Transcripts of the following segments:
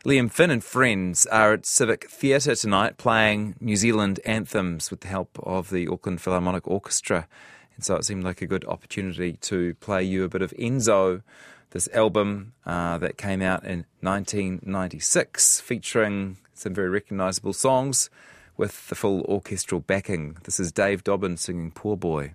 Liam Finn and friends are at Civic Theatre tonight playing New Zealand anthems with the help of the Auckland Philharmonic Orchestra. And so it seemed like a good opportunity to play you a bit of Enzo, this album that came out in 1996, featuring some very recognisable songs with the full orchestral backing. This is Dave Dobbyn singing Poor Boy.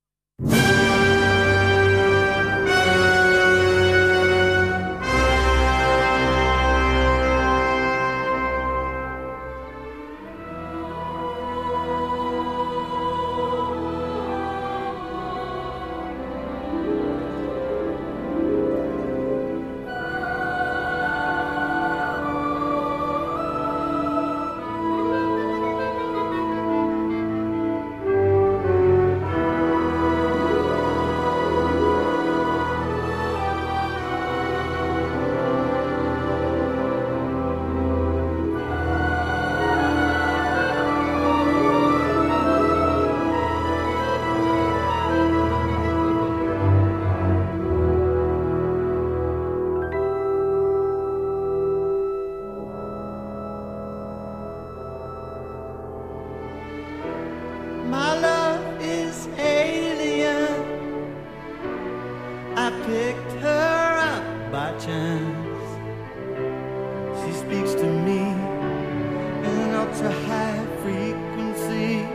My love is alien. I picked her up by chance. She speaks to me in an ultra high frequency.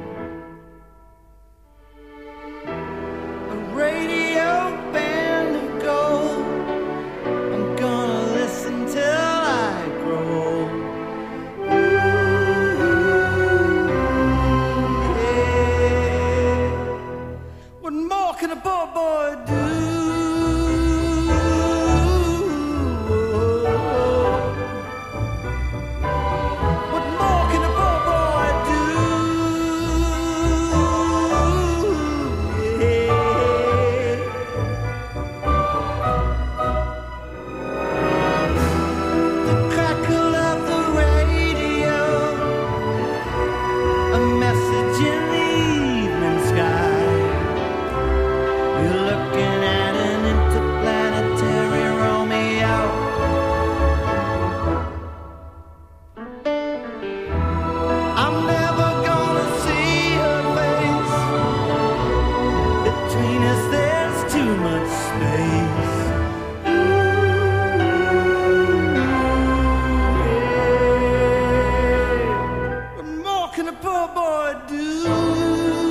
A radio band of gold. I'm gonna listen till I grow old. What more can a poor boy do? What more can a poor boy do? Yeah. The crackle of the radio, a message in the evening sky. You're looking at an interplanetary Romeo. I'm never gonna see her face. Between us there's too much space. Yeah. What more can a poor boy do?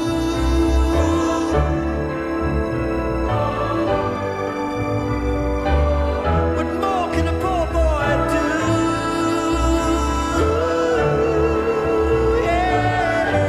What more can a poor boy do? Yeah.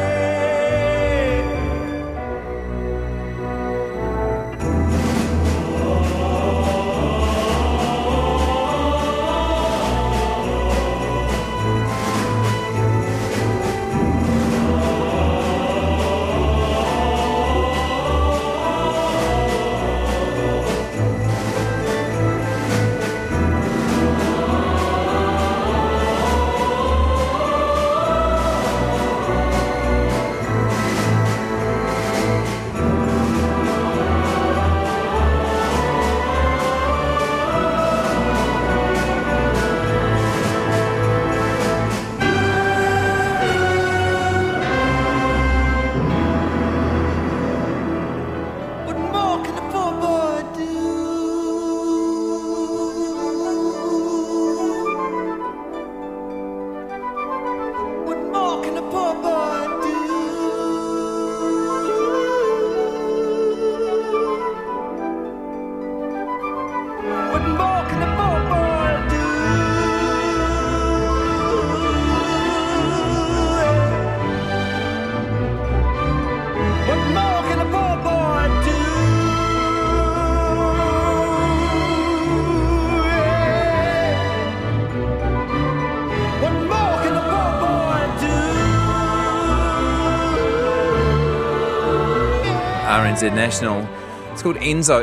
What more can a poor boy do? What more can a poor boy do? What more can a poor boy do? What more can a poor boy do? What more can a poor boy do? RNZ National. It's called Enzo,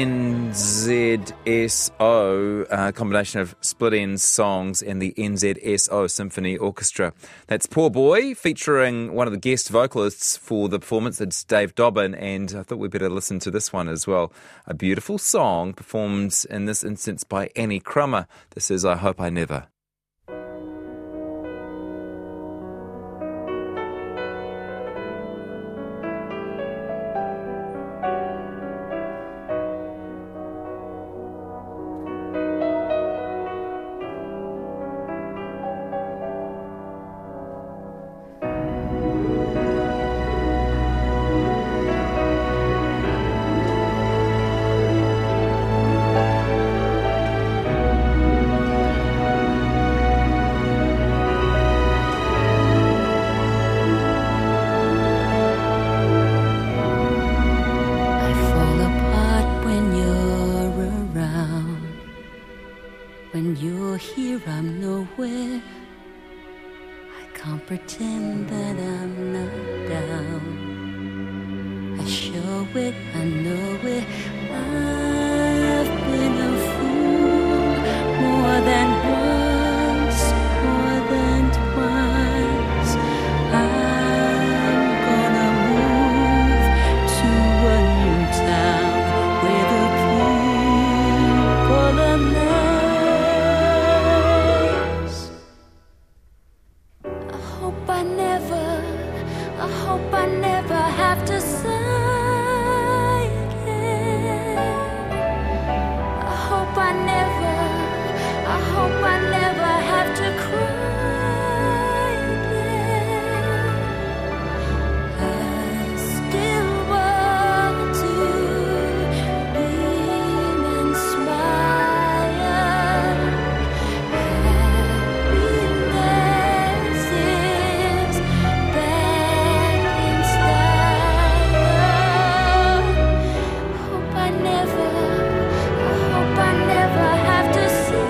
E-N-Z-S-O, a combination of Split Enz songs and the NZSO Symphony Orchestra. That's Poor Boy, featuring one of the guest vocalists for the performance. It's Dave Dobbyn, and I thought we'd better listen to this one as well. A beautiful song performed in this instance by Annie Crummer. This is I Hope I Never. I'm nowhere. I can't pretend that I'm not down. I show it, I know it. I've been a fool more than once, more than twice. I'm gonna move to a new town where the people are nice. I hope I never have to sigh again. I hope I never have to cry again. I still want to beam and smile. Happiness is back in style. Hope I never have to see you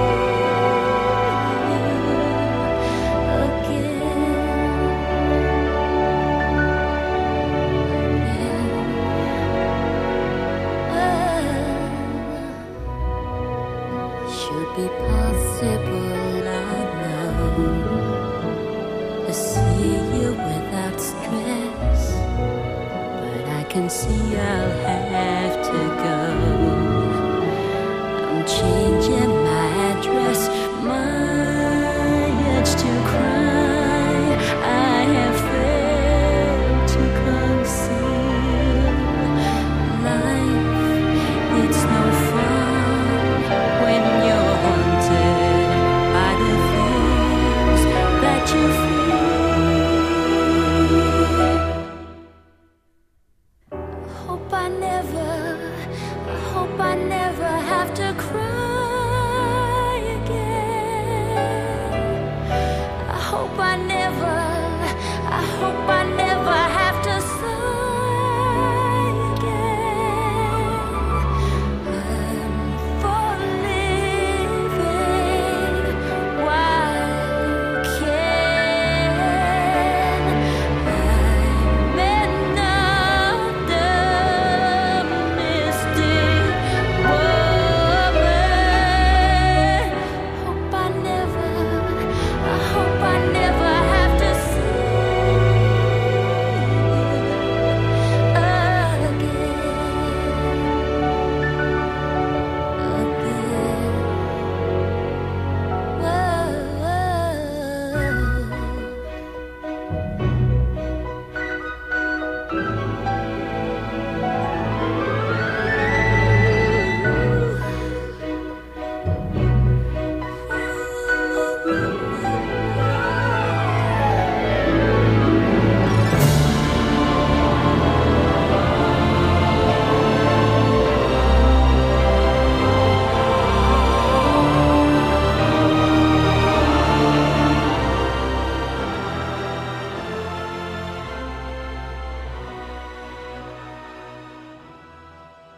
again. Should be possible, I know, to see you without stress, but I can see I'll have to go. I'm changing